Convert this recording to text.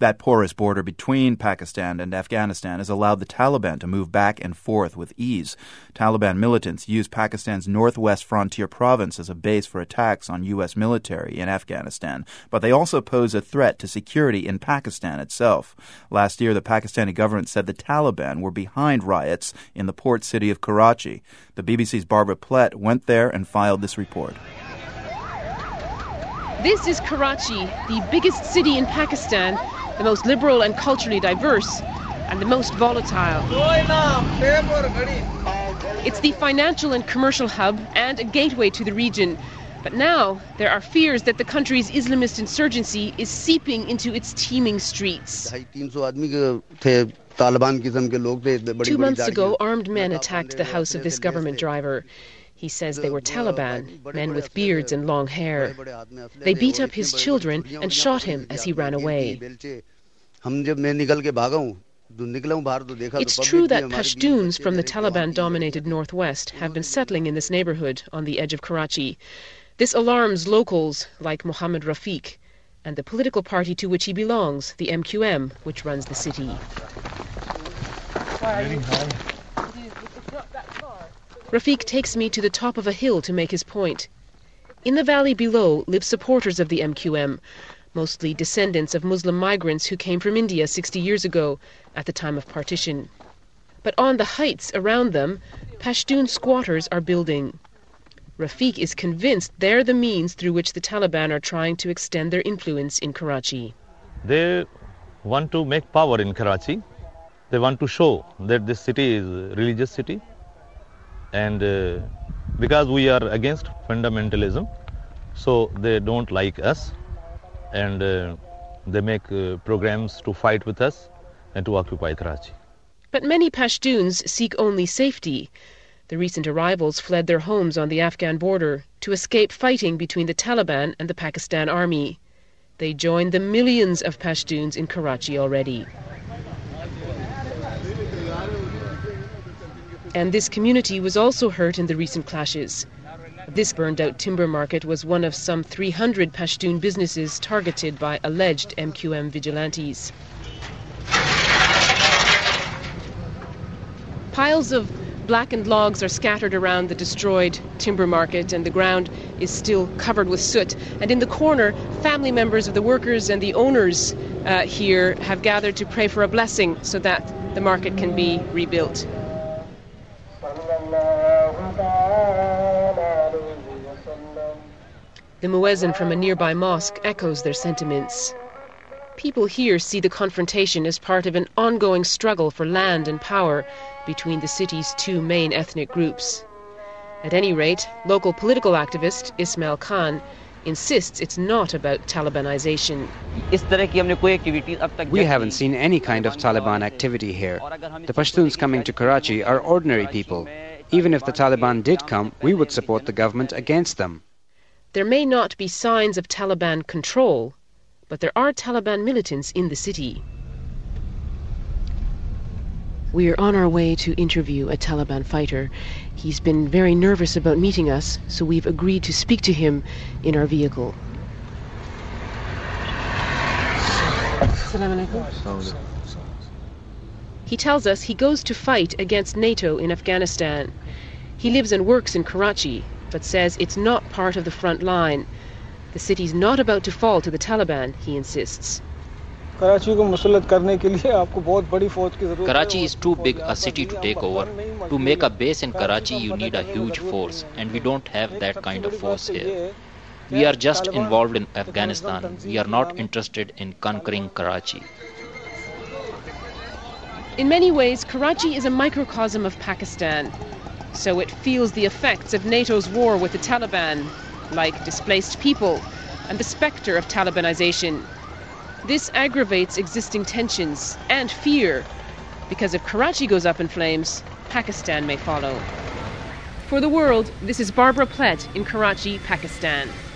That porous border between Pakistan and Afghanistan has allowed the Taliban to move back and forth with ease. Taliban militants use Pakistan's northwest frontier province as a base for attacks on U.S. military in Afghanistan, but they also pose a threat to security in Pakistan itself. Last year, the Pakistani government said the Taliban were behind riots in the port city of Karachi. The BBC's Barbara Plett went there and filed this report. This is Karachi, the biggest city in Pakistan, the most liberal and culturally diverse, and the most volatile. It's the financial and commercial hub and a gateway to the region. But now there are fears that the country's Islamist insurgency is seeping into its teeming streets. 2 months ago, armed men attacked the house of this government driver. He says they were Taliban, men with beards and long hair. They beat up his children and shot him as he ran away. It's true that Pashtuns from the Taliban-dominated northwest have been settling in this neighborhood on the edge of Karachi. This alarms locals like Mohammed Rafiq and the political party to which he belongs, the MQM, which runs the city. Rafiq takes me to the top of a hill to make his point. In the valley below live supporters of the MQM, mostly descendants of Muslim migrants who came from India 60 years ago, at the time of partition. But on the heights around them, Pashtun squatters are building. Rafiq is convinced they're the means through which the Taliban are trying to extend their influence in Karachi. They want to make power in Karachi. They want to show that this city is a religious city. And because we are against fundamentalism, so they don't like us, and they make programs to fight with us and to occupy Karachi. But many Pashtuns seek only safety. The recent arrivals fled their homes on the Afghan border to escape fighting between the Taliban and the Pakistan army. They joined the millions of Pashtuns in Karachi already. And this community was also hurt in the recent clashes. This burned-out timber market was one of some 300 Pashtun businesses targeted by alleged MQM vigilantes. Piles of blackened logs are scattered around the destroyed timber market, and the ground is still covered with soot. And in the corner, family members of the workers and the owners here have gathered to pray for a blessing so that the market can be rebuilt. The muezzin from a nearby mosque echoes their sentiments. People here see the confrontation as part of an ongoing struggle for land and power between the city's two main ethnic groups. At any rate, local political activist Ismail Khan insists it's not about Talibanization. We haven't seen any kind of Taliban activity here. The Pashtuns coming to Karachi are ordinary people. Even if the Taliban did come, we would support the government against them. There may not be signs of Taliban control, but there are Taliban militants in the city. We are on our way to interview a Taliban fighter. He's been very nervous about meeting us, so we've agreed to speak to him in our vehicle. He tells us he goes to fight against NATO in Afghanistan. He lives and works in Karachi, but says it's not part of the front line. The city's not about to fall to the Taliban, he insists. Karachi is too big a city to take over. To make a base in Karachi, you need a huge force, and we don't have that kind of force here. We are just involved in Afghanistan. We are not interested in conquering Karachi. In many ways, Karachi is a microcosm of Pakistan. So it feels the effects of NATO's war with the Taliban, like displaced people and the spectre of Talibanization. This aggravates existing tensions and fear, because if Karachi goes up in flames, Pakistan may follow. For The World, this is Barbara Plett in Karachi, Pakistan.